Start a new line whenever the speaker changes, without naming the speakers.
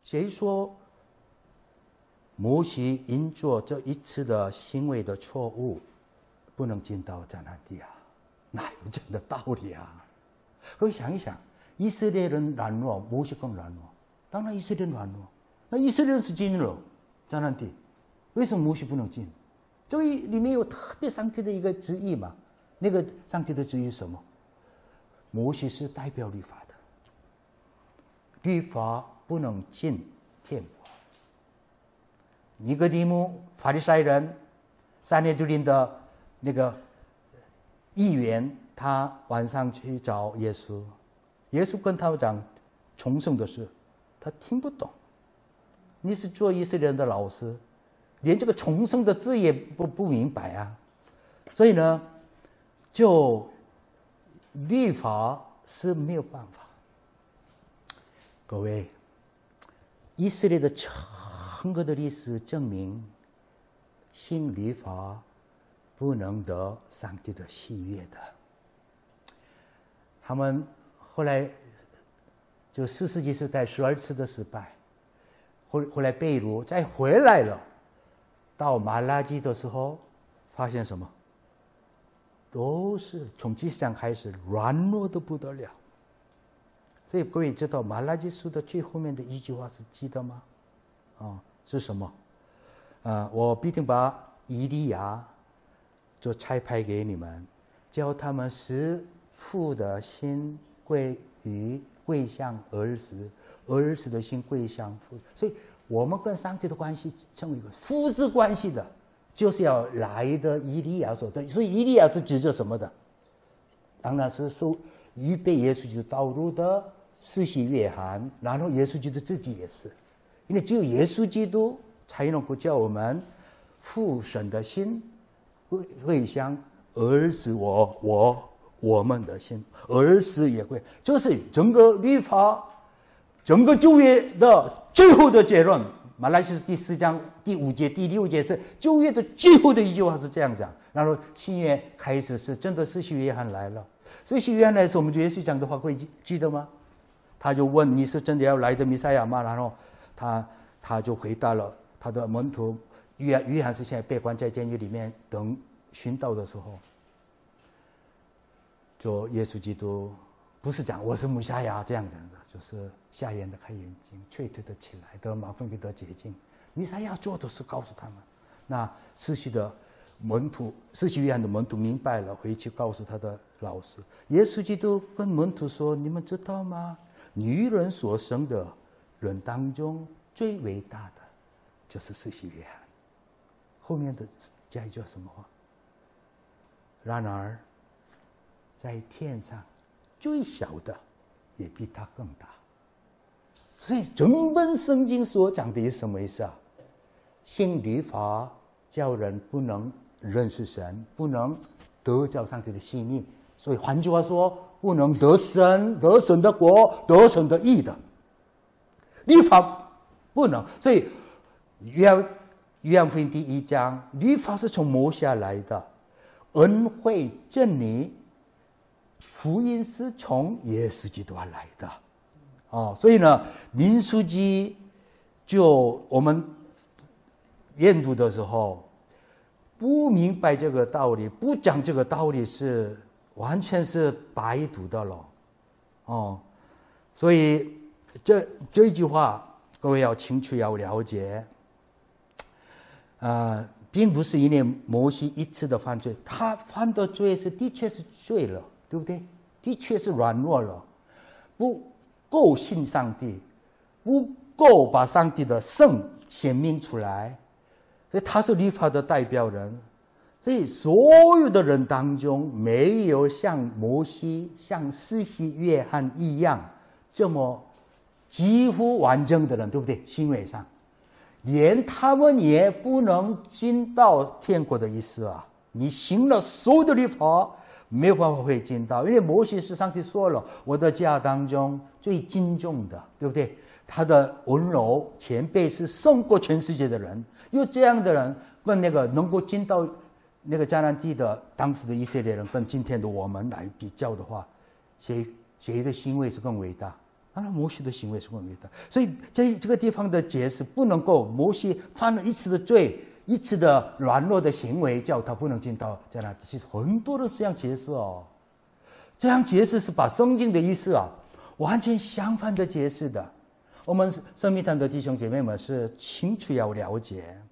谁说摩西因做这一次的行为的错误，不能进到迦南地啊？哪有这样的道理啊？各位想一想，以色列人软弱，摩西更软弱。当然以色列人软弱，那以色列人是进了迦南地，为什么摩西不能进？这个里面有特别上帝的一个旨意嘛？那个上帝的旨意是什么？摩西是代表律法的，律法不能进天国。尼哥底母法利赛人撒ned林的那个议员，他晚上去找耶稣，耶稣跟他讲重生的事，他听不懂。你是做以色列人的老师，连这个重生的字也不明白啊！所以呢，就律法是没有办法。各位，以色列的整个的历史证明，信律法不能得上帝的喜悦的。他们后来就4世纪时代12次的失败，后来被掳，再回来了，到马拉基的时候，发现什么？都是从第4章开始软弱的不得了。所以各位知道马拉基书的最后面的一句话是记得吗？是什么？我必定把以利亚就差派给你们，叫他们使父的心归向儿子，儿子的心归向父。所以我们跟上帝的关系成为一个父子关系的，就是要来的以利亚所的。所以以利亚是指着什么的？当然是预备耶稣基督道路的施洗约翰，然后耶稣基督自己也是，因为只有耶稣基督才能够叫我们父神的心会向儿子我们的心，儿子也会，就是整个律法整个旧约的最后的结论。马来西亚第4章第5节第6节是旧约的最后的一句话是这样讲，然后新约开始是真的施洗约翰来了。施洗约翰来的时候，我们就耶稣讲的话会记得吗？他就问你是真的要来的弥赛亚吗？然后他就回答了他的门徒，约翰是现在被关在监狱里面等寻到的时候，就耶稣基督不是讲我是弥赛亚这样讲的，就是瞎眼的开眼睛，瘸腿的起来，得麻风病得洁净。弥赛亚做的是告诉他们。那施洗约翰的门徒明白了，回去告诉他的老师。耶稣基督跟门徒说：“你们知道吗？女人所生的人当中最伟大的就是施洗约翰。”后面的加一句什么话？然而，在天上最小的也比他更大。所以整本圣经所讲的是什么意思啊？信律法叫人不能认识神，不能得着上帝的心意。所以换句话说，不能得神的国，得神的义的。律法不能。所以约翰福音第1章，律法是从摩西来的，恩惠真理福音是从耶稣基督而来的。所以呢，民数记就我们研读的时候，不明白这个道理，不讲这个道理是完全是白读的了。所以这一句话，各位要清楚要了解。并不是因为摩西一次的犯罪，他犯的罪的确是罪了，对不对？的确是软弱了，不够信上帝，不够把上帝的圣显明出来，所以他是律法的代表人。所以所有的人当中，没有像摩西、像施洗约翰一样这么几乎完整的人，对不对？行为上，连他们也不能进到天国的意思啊！你行了所有的律法，没有办法会进到，因为摩西是上帝说了，我的家当中最敬重的，对不对？他的温柔前辈是胜过全世界的人，有这样的人跟那个能够进到那个迦南地的当时的以色列人，跟今天的我们来比较的话，谁的行为是更伟大？ 当然，摩西的行为是不明的，所以这个地方的解释不能够，摩西犯了一次的罪，一次的软弱的行为，叫他不能进到迦南地。其实很多的这样解释哦，这样解释是把圣经的意思完全相反的解释的。我们生命堂的弟兄姐妹们是清楚要了解。